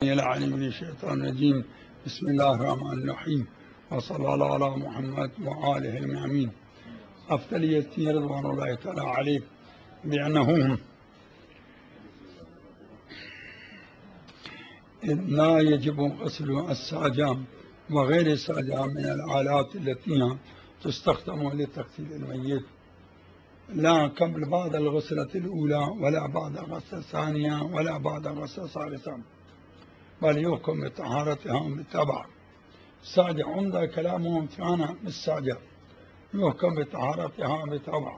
العليم من الشيطان الرجيم. بسم الله الرحمن الرحيم، وصلى الله على محمد وآله المأمين. أفضليتي رضوان الله تعالى عليه بأنه لا يجب غسل الساجام وغير الساجام من الآلات التي تستخدم لتغسيل الميت، لا قبل بعد الغسلة الأولى ولا بعد الغسلة الثانية ولا بعد الغسلة الثالثة، بل يحكم بطهارتها بالتبع. الساجة عند كلامهم كان بالساجة يحكم بطهارتها بالتبع.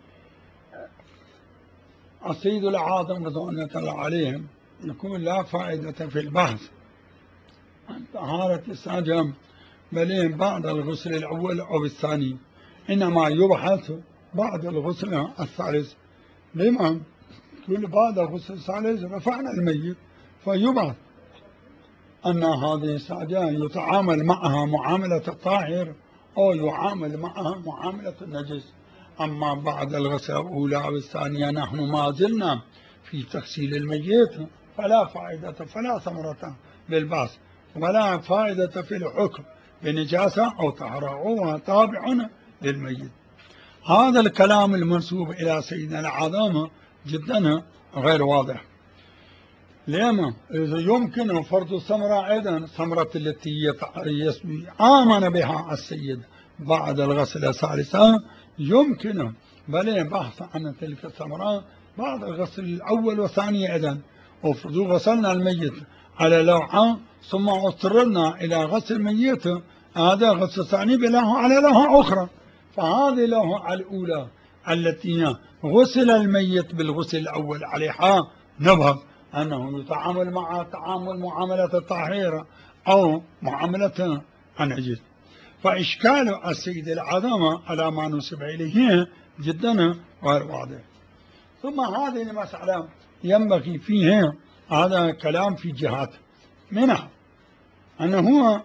السيد العاظم رضوان الله عليهم يقول لا فائدة في البحث عن طهارة الساجة بل بعد الغسل الأول أو الثاني، إنما يبحث بعد الغسل الثالث. لما؟ كل بعد الغسل الثالث رفعنا الميت، فيبحث أن هذه الساجة يتعامل معها معاملة الطاهر أو يعامل معها معاملة النجس. أما بعد الغسل الأولى والثانية نحن ما زلنا في تغسيل الميت، فلا فائدة فلا ثمرة بالبحث ولا فائدة في الحكم بنجاسة أو طهارة، هو تابع للميت. هذا الكلام المنسوب إلى سيدنا العظام جدا غير واضح. لما إذا يمكن فرض الثمرة أيضا ثمرة التي آمن بها السيد بعد الغسل الثالثة يمكن، بل بحث عن تلك الثمرة بعد الغسل الأول والثاني أيضا. وفرضوا غسلنا الميت على لوحة ثم اضطررنا إلى غسل الميت، هذا غسل الثاني بله على لوحة أخرى، فهذه اللوحة الأولى التي غسل الميت بالغسل الأول عليها نبهث أنه يتعامل مع تعامل معاملة الطاهرة أو معاملة النجس. فإشكال السيد العظام على ما نسب إليه جدا غير واضح. ثم هذه المسألة ينبغي فيها هذا كلام في جهات، منها أنه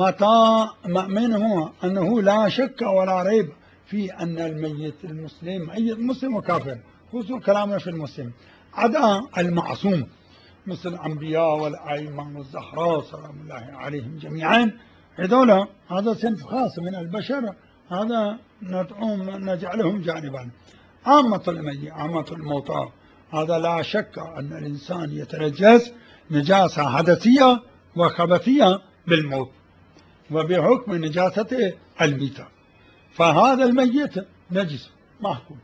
أنه لا شك ولا ريب في أن الميت المسلم أي مسلم وكافر، خصوصا كلامنا في المسلم عدا المعصوم مثل الأنبياء والأئمة والزهراء سلام الله عليهم جميعا، هذا صنف خاص من البشر، هذا نجعلهم جانبا. عامة الموتى هذا لا شك أن الإنسان يتنجس نجاسة حدثية وخبثية بالموت وبحكم نجاسة الميتة، فهذا الميت نجس محكوم،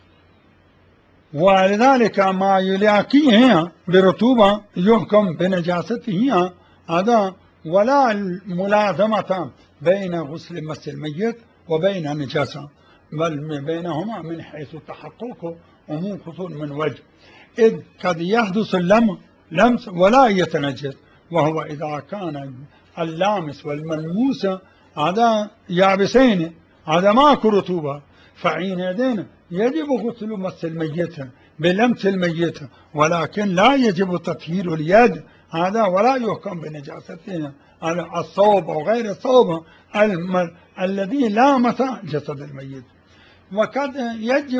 ولذلك ما يلاقيه برطوبة يحكم بنجاسته هذا، ولا الملازمة بين غسل مس الميت وبين النجاسة، بل بينهما من حيث التحقق ومن خصوص من وجه، إذ قد يحدث اللمس ولا يتنجس، وهو إذا كان اللامس والملموس هذا يابسين، هذا ماكو رطوبة، فحينئذ يجب غسل مس الميت بلمس الميت، ولكن لا يجب تطهير اليد هذا، ولا يحكم بنجاسته الصوب أو غير الصوب الذي لامس جسد الميت. وقد يجب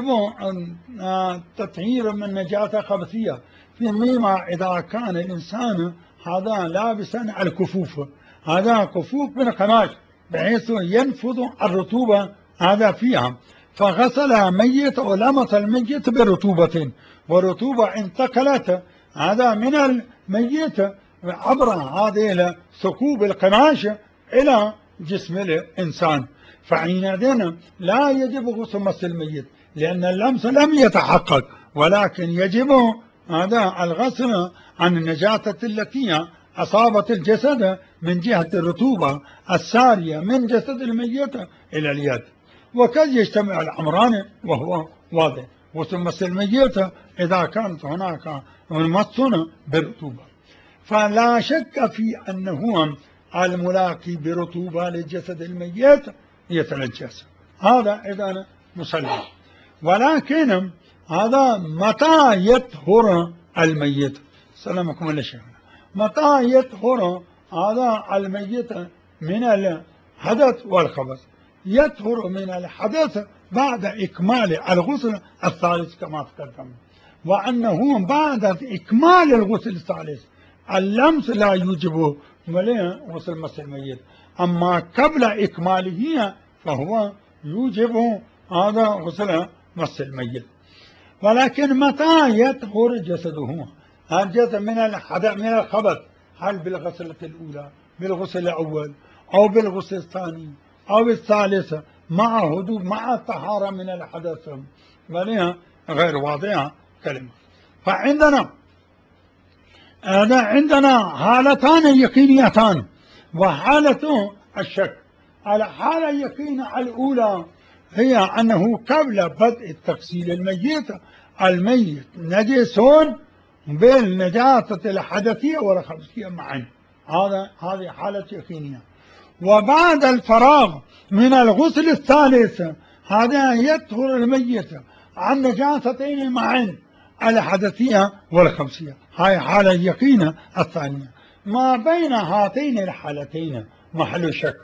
تطهير من نجاسة خبثية فيما إذا كان الإنسان هذا لابسا الكفوف، هذا كفوف من قماش بحيث ينفذ الرطوبة هذا فيها، فغسل ميت ولمس الميت برطوبة، ورطوبة انتقلت هذا من الميت عبر هذه ثقوب القماش إلى جسم الإنسان، فحينئذ لا يجب غسل مس الميت لأن اللمس لم يتحقق، ولكن يجب هذا الغسل عن النجاسة التي أصابت الجسد من جهة الرطوبة السارية من جسد الميت إلى اليد. وقد يجتمع الأمران وهو واضح، غسل مس الميت إذا كانت هناك مس بالرطوبة، فلا شك في أنه الملاقي برطوبة لجسد الميت يتنجس، هذا إذا مسلم. ولكن هذا متى يطهر الميت؟ سلامكم الله شيخنا، متى يطهر هذا الميت من الحدث والخبث؟ يطهر من الحدث بعد إكمال الغسل الثالث كما تقدم، وأنه بعد إكمال الغسل الثالث اللمس لا يوجب غسل مس الميت، أما قبل إكماله فهو يوجب هذا غسل مس الميت. ولكن متى يطهر جسده؟ الجسد من الخبث، هل بالغسلة الأولى، بالغسل الأول، أو بالغسل الثاني، أو الثالث، مع هدوء، مع الطهارة من الحدث، غير واضحة كلمة. فعندنا عندنا حالتان يقينيتان وحالة الشك. الحالة اليقينية الأولى هي أنه قبل بدء تغسيل الميت نجس بالنجاسة الحدثية والخبثية معا، هذه حالة يقينية. وبعد الفراغ من الغسل الثالث هذا يطهر الميت عن نجاستين معا، الحدثية والخبثية، هاي حالة يقينة الثانية. ما بين هاتين الحالتين محل شك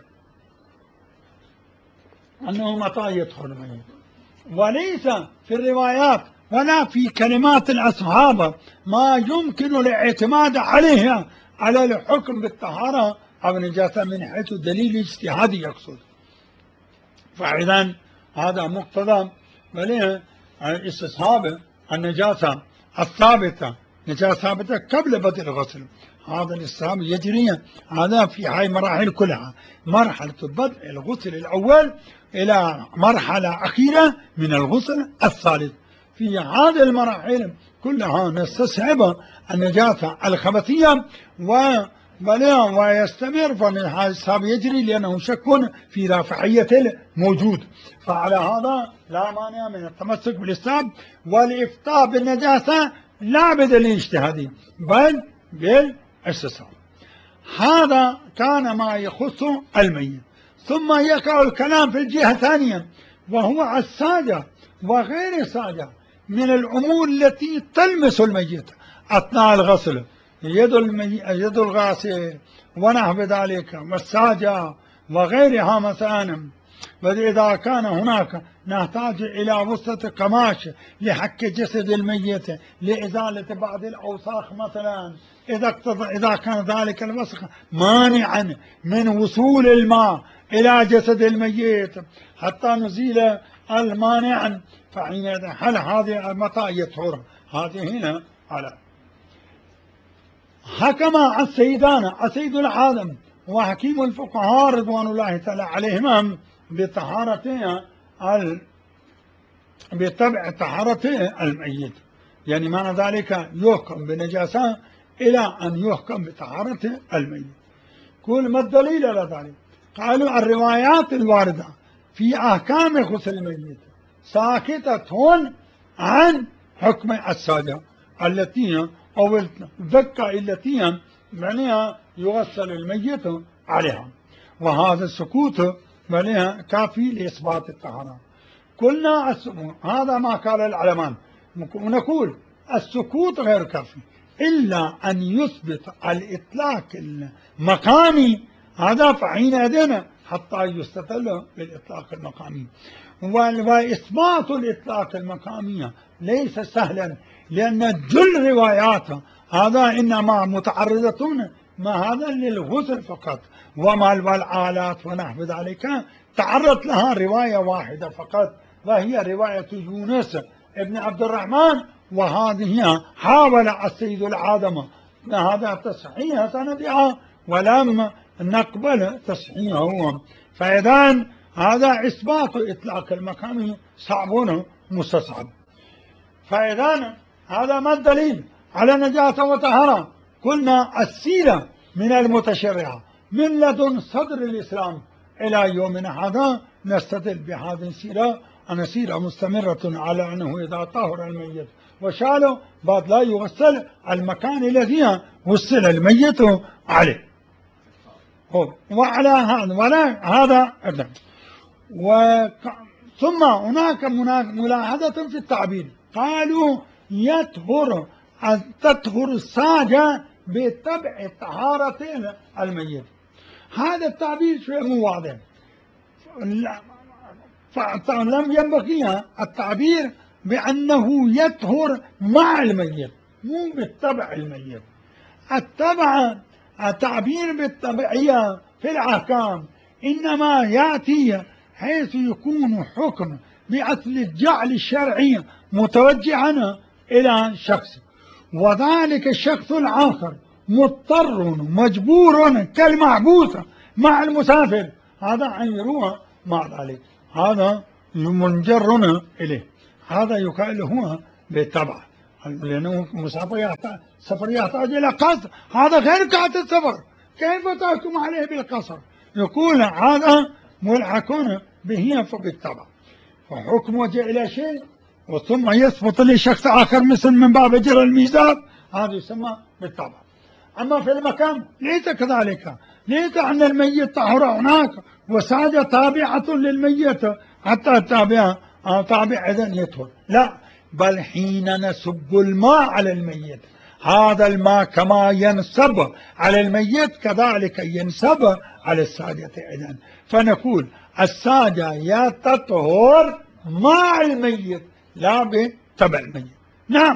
أنه متى يدخل الميت، وليس في الروايات ولا في كلمات الأصحاب ما يمكن الاعتماد عليها على الحكم بالطهارة أو النجاسة من حيث الدليل الاجتهادي يقصد. فإذا هذا مقتضى استصحاب النجاسة الثابتة، نجاسة ثابتة قبل بدء الغسل. هذا الاستصحاب يجري هذا في هاي مراحل كلها، مرحلة بدء الغسل الأول إلى مرحلة أخيرة من الغسل الثالث. في هذه المراحل كلها نستصحب النجاسة الخبثية ويستمر، فهذا الاستصحاب يجري لأنه شك في رافعية الموجود. فعلى هذا لا مانع من التمسك بالاستصحاب والإفتاء بالنجاسة لا بدليل اجتهادي بل بالاستصحاب. هذا كان ما يخص الميت. ثم يقع الكلام في الجهة الثانية، وهو الساجة وغير الساجة من الأمور التي تلمس الميت أثناء الغسل، يد الغاسل ونحو ذلك، والساجة وغيرها مثلا. وإذا كان هناك نحتاج إلى وسطة قماش لحك جسد الميت لإزالة بعض الأوساخ مثلا، إذا كان ذلك الوسخ مانعا من وصول الماء إلى جسد الميت حتى نزيل المانعا، فحينئذ هل هذه متى يطهر؟ هذه هنا على حكم السيد العالم وحكيم الفقهاء رضوان الله تعالى عليهم بطهارتها بتبع طهارة الميت، يعني معنى ذلك يحكم بنجاسة إلى أن يحكم بطهارة الميت. كل ما الدليل على ذلك؟ قالوا الروايات الواردة في أحكام غسل الميت ساكتة عن حكم الساجة التي أو الذكة التي معناها يغسل الميت عليها، وهذا السكوت معناها كافي لإثبات الطهارة. قلنا السكوت هذا ما قال العلماء، ونقول السكوت غير كافي إلا أن يثبت الإطلاق المقامي، هذا فحينئذ حتى يستدل بالإطلاق المقامي. وإثبات الإطلاق المقامي ليس سهلا، لأن جل روايات هذا إنما متعرضة ما هذا للغسل فقط، وما الآلات ونحو ذلك تعرض لها رواية واحدة فقط، وهي رواية يونس ابن عبد الرحمن، وهذه حاول السيد العالم هذا تصحيح سندها ولم نقبل تصحيحه. فإذا هذا إثبات إطلاق المقام صعب مستصعب. فإذا هذا ما الدليل على نجاسة وطهارة؟ قلنا السيرة من المتشرعة من لدن صدر الإسلام إلى يومنا هذا نستدل بهذه السيرة، أن سيرة مستمرة على أنه إذا طهر الميت وشاله بعد لا يغسل المكان الذي غسل الميت عليه. وعلى هذا ثم هناك ملاحظة في التعبير، قالوا يطهر أن تطهر الساجة بتبع طهارة الميت. هذا التعبير شوي مو واضح، فلم ينبغي التعبير بأنه يطهر مع الميت مو بالتبع الميت، التبع التعبير بالتبعية في الأحكام إنما يأتي حيث يكون حكم بأصل الجعل الشرعي متوجها إلى شخص، وذلك الشخص الآخر مضطر مجبور كالمحبوس مع المسافر، هذا عيروها مع ذلك، هذا منجر إليه، هذا يقال هو بالتبع، لأنه مسافر سفر يحتاج إلى قصر، هذا غير قاعدة السفر، كيف تحكم عليه بالقصر؟ يقول هذا ملحق به فبالتبع، فحكم وجه إلى شيء وثم يثبت لشخص آخر مثل من باب جرى الميزان، هذا يسمى بالتبع. أما في المكان ليس كذلك، ليس أن الميت طهر هناك وساد تابعة للميت حتى تابع إذن يطهر، لا، بل حين نسب الماء على الميت، هذا الماء كما ينسب على الميت كذلك ينسب على السادة إذن، فنقول السادة يتطهر مع الميت لا بتبع الميت. نعم،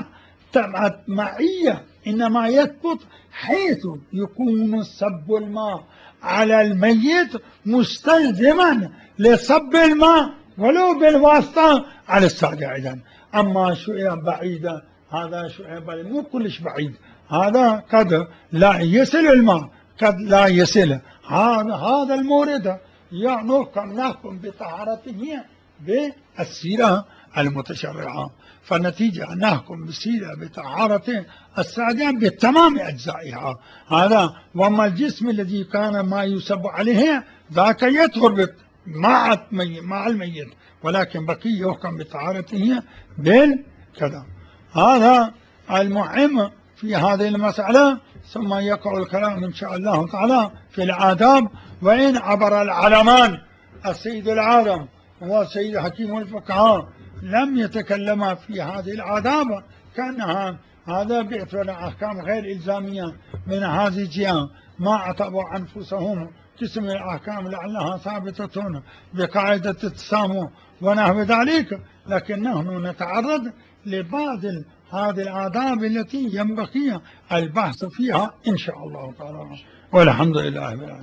معية إنما يثبت حيث يكون سب الماء على الميت مستلزما لصب الماء ولو بالواسطة على السادة إذن. أما شيء بعيدة هذا شيء بعيد، مو كلش بعيد، هذا قد لا يصل الماء قد لا يصل، هذا المورد نحكم بطهارته بالسيرة المتشرعة، فالنتيجة أن نحكم بالسيرة بطهارة السادة بتمام أجزائها هذا. وأما الجسم الذي كان ما يسب عليه ذاك يطهر مع الميت، ولكن بقي يحكم بطهارته بالكذا. هذا المهم في هذه المسألة، ثم يقع الكلام إن شاء الله تعالى في الآداب. وإن عبر العلمان السيد العالم والسيد حكيم الفقهاء لم يتكلم في هذه الآداب كأنها هذا بيعتبر أحكام غير إلزامية من هذه الجهة، ما اعتبروا أنفسهم قسم الأحكام لعلها ثابتة بقاعدة التسامح ونحو ذلك، لكن نحن نتعرض لبعض هذه الآداب التي ينبغي البحث فيها إن شاء الله تعالى، والحمد لله.